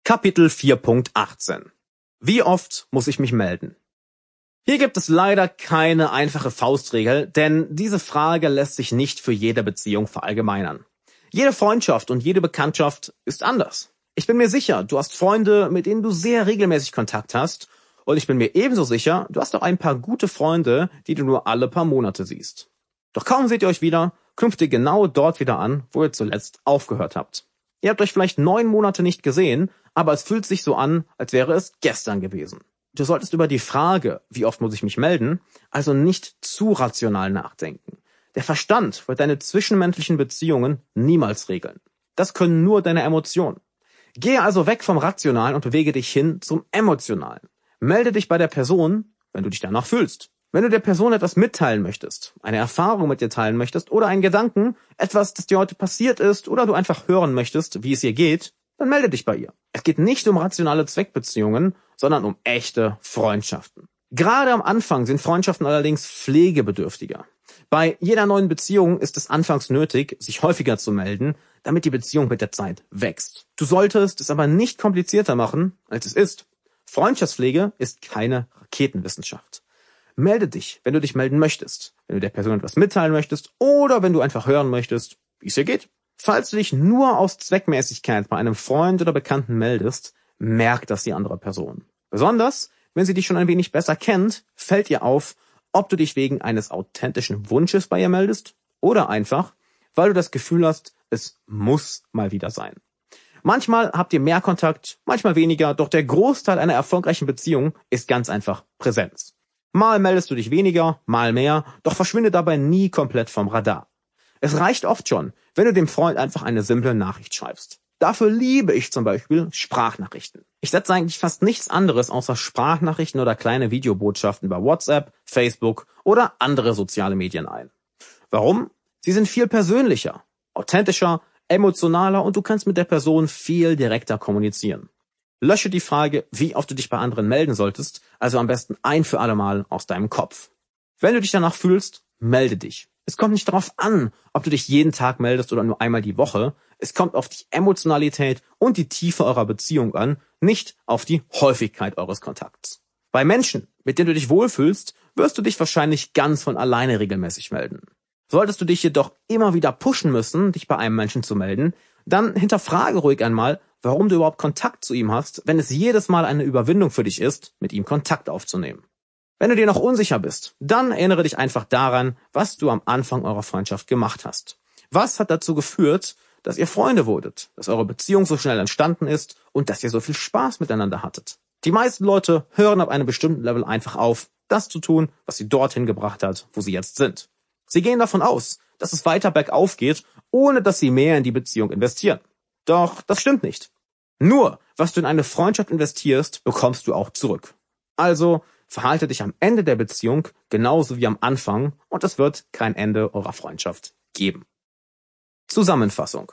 Kapitel 4.18 Wie oft muss ich mich melden? Hier gibt es leider keine einfache Faustregel, denn diese Frage lässt sich nicht für jede Beziehung verallgemeinern. Jede Freundschaft und jede Bekanntschaft ist anders. Ich bin mir sicher, du hast Freunde, mit denen du sehr regelmäßig Kontakt hast, und ich bin mir ebenso sicher, du hast auch ein paar gute Freunde, die du nur alle paar Monate siehst. Doch kaum seht ihr euch wieder, knüpft ihr genau dort wieder an, wo ihr zuletzt aufgehört habt. Ihr habt euch vielleicht 9 Monate nicht gesehen, aber es fühlt sich so an, als wäre es gestern gewesen. Du solltest über die Frage, wie oft muss ich mich melden, also nicht zu rational nachdenken. Der Verstand wird deine zwischenmenschlichen Beziehungen niemals regeln. Das können nur deine Emotionen. Gehe also weg vom Rationalen und bewege dich hin zum Emotionalen. Melde dich bei der Person, wenn du dich danach fühlst. Wenn du der Person etwas mitteilen möchtest, eine Erfahrung mit dir teilen möchtest oder einen Gedanken, etwas, das dir heute passiert ist oder du einfach hören möchtest, wie es ihr geht, dann melde dich bei ihr. Es geht nicht um rationale Zweckbeziehungen, sondern um echte Freundschaften. Gerade am Anfang sind Freundschaften allerdings pflegebedürftiger. Bei jeder neuen Beziehung ist es anfangs nötig, sich häufiger zu melden, damit die Beziehung mit der Zeit wächst. Du solltest es aber nicht komplizierter machen, als es ist. Freundschaftspflege ist keine Raketenwissenschaft. Melde dich, wenn du dich melden möchtest, wenn du der Person etwas mitteilen möchtest oder wenn du einfach hören möchtest, wie es ihr geht. Falls du dich nur aus Zweckmäßigkeit bei einem Freund oder Bekannten meldest, merkt das die andere Person. Besonders, wenn sie dich schon ein wenig besser kennt, fällt ihr auf, ob du dich wegen eines authentischen Wunsches bei ihr meldest oder einfach, weil du das Gefühl hast, es muss mal wieder sein. Manchmal habt ihr mehr Kontakt, manchmal weniger, doch der Großteil einer erfolgreichen Beziehung ist ganz einfach Präsenz. Mal meldest du dich weniger, mal mehr, doch verschwinde dabei nie komplett vom Radar. Es reicht oft schon, wenn du dem Freund einfach eine simple Nachricht schreibst. Dafür liebe ich zum Beispiel Sprachnachrichten. Ich setze eigentlich fast nichts anderes außer Sprachnachrichten oder kleine Videobotschaften über WhatsApp, Facebook oder andere soziale Medien ein. Warum? Sie sind viel persönlicher, authentischer, emotionaler und du kannst mit der Person viel direkter kommunizieren. Lösche die Frage, wie oft du dich bei anderen melden solltest, also am besten ein für alle Mal aus deinem Kopf. Wenn du dich danach fühlst, melde dich. Es kommt nicht darauf an, ob du dich jeden Tag meldest oder nur einmal die Woche. Es kommt auf die Emotionalität und die Tiefe eurer Beziehung an, nicht auf die Häufigkeit eures Kontakts. Bei Menschen, mit denen du dich wohlfühlst, wirst du dich wahrscheinlich ganz von alleine regelmäßig melden. Solltest du dich jedoch immer wieder pushen müssen, dich bei einem Menschen zu melden, dann hinterfrage ruhig einmal, warum du überhaupt Kontakt zu ihm hast, wenn es jedes Mal eine Überwindung für dich ist, mit ihm Kontakt aufzunehmen. Wenn du dir noch unsicher bist, dann erinnere dich einfach daran, was du am Anfang eurer Freundschaft gemacht hast. Was hat dazu geführt, dass ihr Freunde wurdet, dass eure Beziehung so schnell entstanden ist und dass ihr so viel Spaß miteinander hattet? Die meisten Leute hören ab einem bestimmten Level einfach auf, das zu tun, was sie dorthin gebracht hat, wo sie jetzt sind. Sie gehen davon aus, dass es weiter bergauf geht, ohne dass sie mehr in die Beziehung investieren. Doch das stimmt nicht. Nur, was du in eine Freundschaft investierst, bekommst du auch zurück. Also verhalte dich am Ende der Beziehung genauso wie am Anfang und es wird kein Ende eurer Freundschaft geben. Zusammenfassung.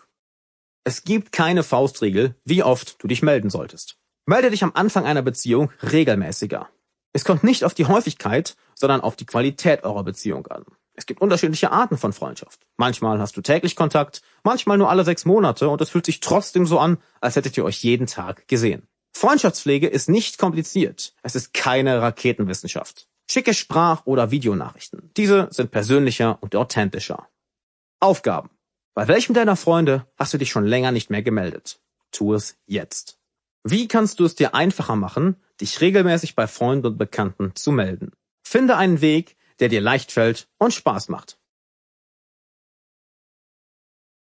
Es gibt keine Faustregel, wie oft du dich melden solltest. Melde dich am Anfang einer Beziehung regelmäßiger. Es kommt nicht auf die Häufigkeit, sondern auf die Qualität eurer Beziehung an. Es gibt unterschiedliche Arten von Freundschaft. Manchmal hast du täglich Kontakt, manchmal nur alle 6 Monate und es fühlt sich trotzdem so an, als hättet ihr euch jeden Tag gesehen. Freundschaftspflege ist nicht kompliziert. Es ist keine Raketenwissenschaft. Schicke Sprach- oder Videonachrichten. Diese sind persönlicher und authentischer. Aufgaben. Bei welchem deiner Freunde hast du dich schon länger nicht mehr gemeldet? Tu es jetzt. Wie kannst du es dir einfacher machen, dich regelmäßig bei Freunden und Bekannten zu melden? Finde einen Weg, der dir leicht fällt und Spaß macht.